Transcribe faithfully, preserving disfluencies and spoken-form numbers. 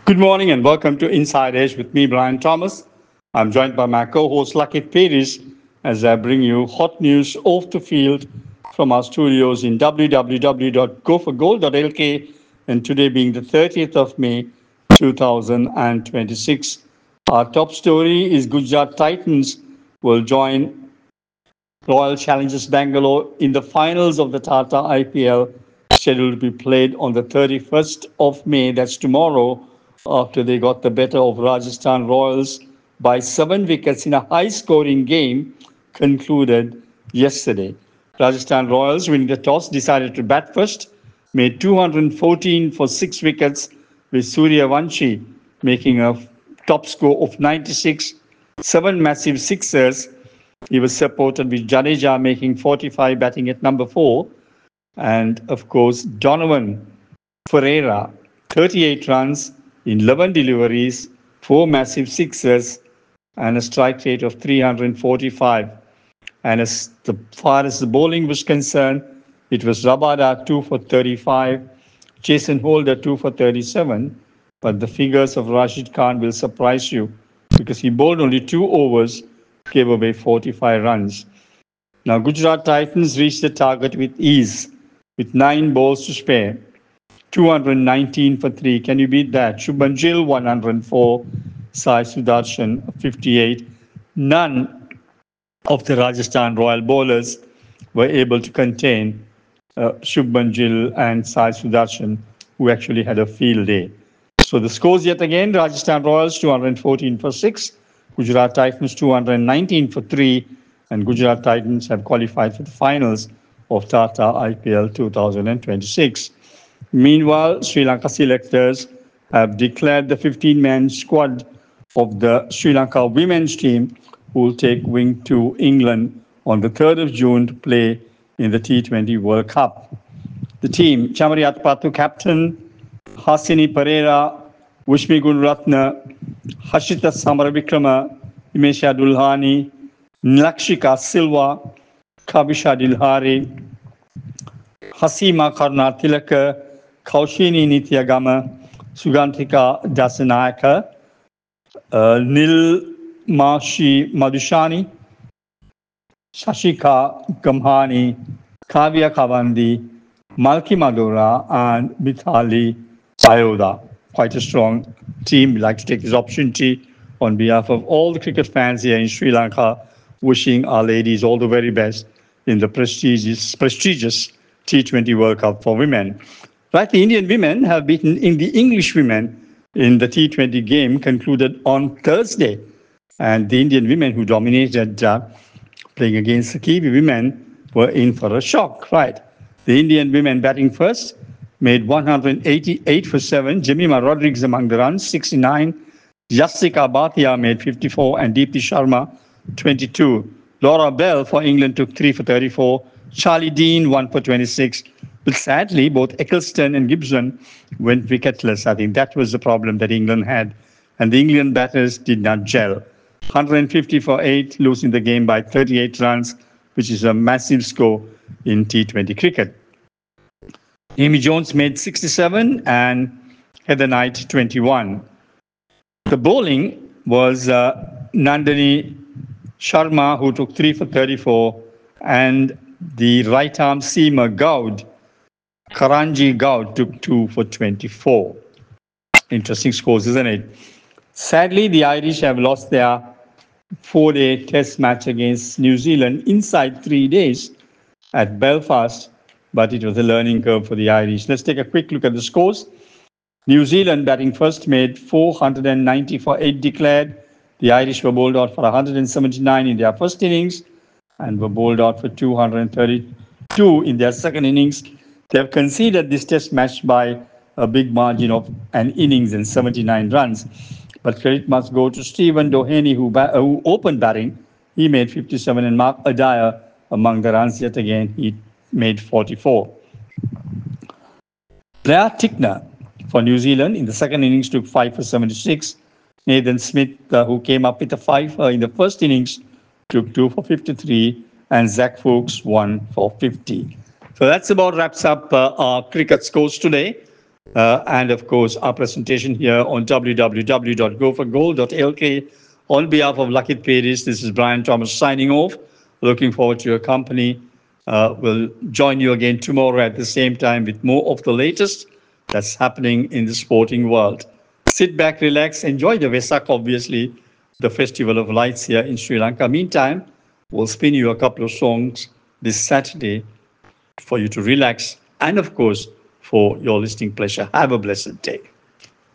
Good morning and welcome to Inside Edge with me, Brian Thomas. I'm joined by my co-host Lakit Peris as I bring you hot news off the field from our studios in w w w dot go for gold dot l k, and today being the thirtieth of May two thousand twenty-six. Our top story is Gujarat Titans will join Royal Challengers Bangalore in the finals of the Tata I P L, scheduled to be played on the thirty-first of May, that's tomorrow, after they got the better of Rajasthan Royals by seven wickets in a high scoring game concluded yesterday. Rajasthan Royals, winning the toss, decided to bat first, made two hundred fourteen for six wickets, with Surya Vanshi making a top score of ninety-six, seven massive sixers. He was supported with Jadeja making forty-five, batting at number four. And of course, Donovan Ferreira, thirty-eight runs in eleven deliveries, four massive sixes, and a strike rate of three hundred forty-five. And as far as the bowling was concerned, it was Rabada two for thirty-five, Jason Holder two for thirty-seven. But the figures of Rashid Khan will surprise you because he bowled only two overs, gave away forty-five runs. Now, Gujarat Titans reached the target with ease, with nine balls to spare. two hundred nineteen for three. Can you beat that? Shubman Gill, one hundred four. Sai Sudarshan, fifty-eight. None of the Rajasthan Royal bowlers were able to contain uh, Shubman Gill and Sai Sudarshan, who actually had a field day. So the scores yet again: Rajasthan Royals two hundred fourteen for six, Gujarat Titans two hundred nineteen for three, and Gujarat Titans have qualified for the finals of Tata I P L two thousand twenty-six. Meanwhile, Sri Lanka selectors have declared the fifteen-man squad of the Sri Lanka women's team, who will take wing to England on the third of June to play in the T twenty World Cup. The team: Chamari Atpattu, captain; Hasini Pereira, Vushmi Gunaratna, Hashita Samaravikrama, Himesha Dulhani, Nilakshika Silva, Kabisha Dilhari, Hasima Karna Tilaka, Kaushini Nityagama, Sugantika Dasanayaka, uh, Nil Mashi Madhushani, Shashika Gamhani, Kavya Kavandi, Malki Madura, and Mithali Ayoda. Quite a strong team. We'd like to take this opportunity on behalf of all the cricket fans here in Sri Lanka, wishing our ladies all the very best in the prestigious, prestigious T twenty World Cup for women. Right, the Indian women have beaten in the English women in the T twenty game concluded on Thursday. And the Indian women who dominated uh, playing against the Kiwi women were in for a shock, right? The Indian women batting first made one hundred eighty-eight for seven. Jemima Rodriguez among the runs, sixty-nine. Yasika Bhatia made fifty-four, and Deepthi Sharma, twenty-two. Laura Bell for England took three for thirty-four. Charlie Dean, one for twenty-six. But sadly, both Eccleston and Gibson went wicketless. I think that was the problem that England had. And the England batters did not gel. one hundred fifty for eight, losing the game by thirty-eight runs, which is a massive score in T twenty cricket. Amy Jones made sixty-seven and Heather Knight twenty-one. The bowling was uh, Nandini Sharma, who took three for thirty-four, and the right-arm seamer Goud, Karanji Goud, took two for twenty-four. Interesting scores, isn't it? Sadly, the Irish have lost their four-day test match against New Zealand inside three days at Belfast, but it was a learning curve for the Irish. Let's take a quick look at the scores. New Zealand batting first made four hundred ninety for eight declared. The Irish were bowled out for one hundred seventy-nine in their first innings and were bowled out for two hundred thirty-two in their second innings. They have conceded this test match by a big margin of an innings and seventy-nine runs. But credit must go to Stephen Doheny, who, ba- who opened batting. He made fifty-seven, and Mark Adair among the runs yet again. He made forty-four. Blair Tickner for New Zealand in the second innings took five for seventy-six. Nathan Smith, uh, who came up with a five uh, in the first innings, took two for fifty-three, and Zach Fuchs one for fifty. So that's about wraps up uh, our cricket scores today. Uh, and of course, our presentation here on w w w dot go for gold dot l k. On behalf of Lakit Pedis, this is Brian Thomas signing off. Looking forward to your company. Uh, we'll join you again tomorrow at the same time with more of the latest that's happening in the sporting world. Sit back, relax, enjoy the Vesak, obviously, the Festival of Lights here in Sri Lanka. Meantime, we'll spin you a couple of songs this Saturday for you to relax and, of course, for your listening pleasure. Have a blessed day.